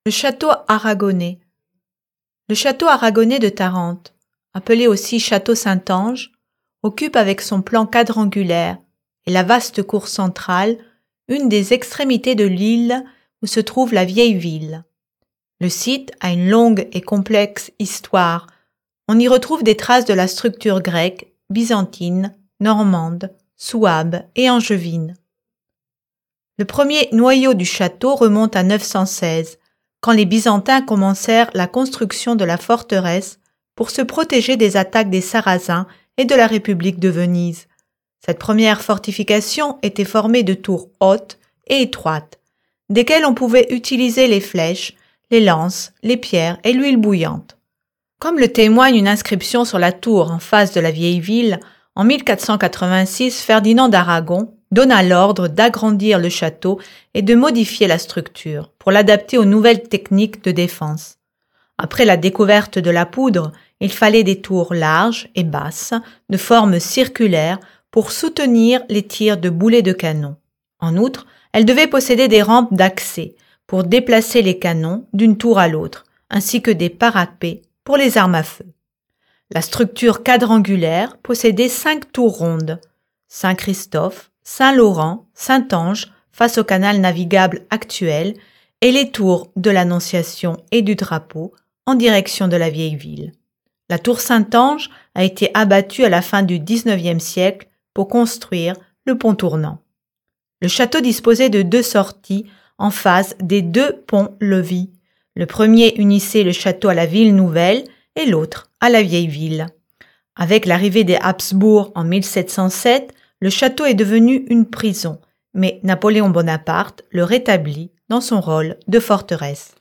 Le château aragonais. Le château aragonais de Tarente, appelé aussi château Saint-Ange, occupe avec son plan quadrangulaire et la vaste cour centrale une des extrémités de l'île où se trouve la vieille ville. Le site a une longue et complexe histoire. On y retrouve des traces de la structure grecque, byzantine, normande, souabe et angevine. Le premier noyau du château remonte à 916, quand les Byzantins commencèrent la construction de la forteresse pour se protéger des attaques des Sarrasins et de la République de Venise. Cette première fortification était formée de tours hautes et étroites, desquelles on pouvait utiliser les flèches, les lances, les pierres et l'huile bouillante. Comme le témoigne une inscription sur la tour en face de la vieille ville, en 1486, Ferdinand d'Aragon donna l'ordre d'agrandir le château et de modifier la structure pour l'adapter aux nouvelles techniques de défense. Après la découverte de la poudre, il fallait des tours larges et basses, de forme circulaire, pour soutenir les tirs de boulets de canon. En outre, elles devaient posséder des rampes d'accès pour déplacer les canons d'une tour à l'autre, ainsi que des parapets pour les armes à feu. La structure quadrangulaire possédait 5 tours rondes, Saint-Christophe, Saint-Laurent, Saint-Ange, face au canal navigable actuel, et les tours de l'Annonciation et du Drapeau en direction de la vieille ville. La tour Saint-Ange a été abattue à la fin du XIXe siècle pour construire le pont tournant. Le château disposait de 2 sorties en face des 2 ponts-levis. Le premier unissait le château à la ville nouvelle et l'autre à la vieille ville. Avec l'arrivée des Habsbourg en 1707, le château est devenu une prison, mais Napoléon Bonaparte le rétablit dans son rôle de forteresse.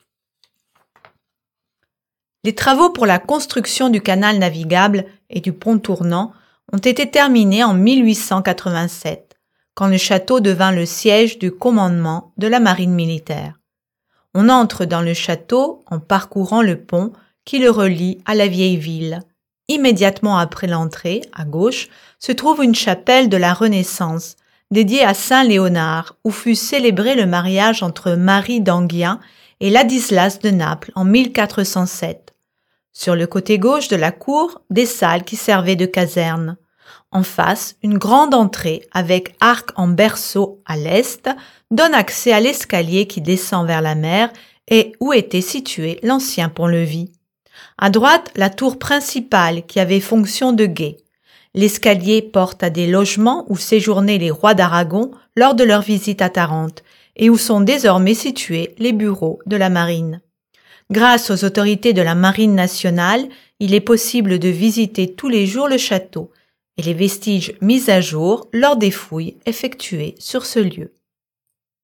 Les travaux pour la construction du canal navigable et du pont tournant ont été terminés en 1887, quand le château devint le siège du commandement de la marine militaire. On entre dans le château en parcourant le pont qui le relie à la vieille ville. Immédiatement après l'entrée, à gauche, se trouve une chapelle de la Renaissance, dédiée à Saint Léonard, où fut célébré le mariage entre Marie d'Enghien et Ladislas de Naples en 1407. Sur le côté gauche de la cour, des salles qui servaient de caserne. En face, une grande entrée avec arc en berceau à l'est donne accès à l'escalier qui descend vers la mer et où était situé l'ancien pont-levis. À droite, la tour principale qui avait fonction de guet. L'escalier porte à des logements où séjournaient les rois d'Aragon lors de leur visite à Tarente et où sont désormais situés les bureaux de la marine. Grâce aux autorités de la marine nationale, il est possible de visiter tous les jours le château et les vestiges mis à jour lors des fouilles effectuées sur ce lieu.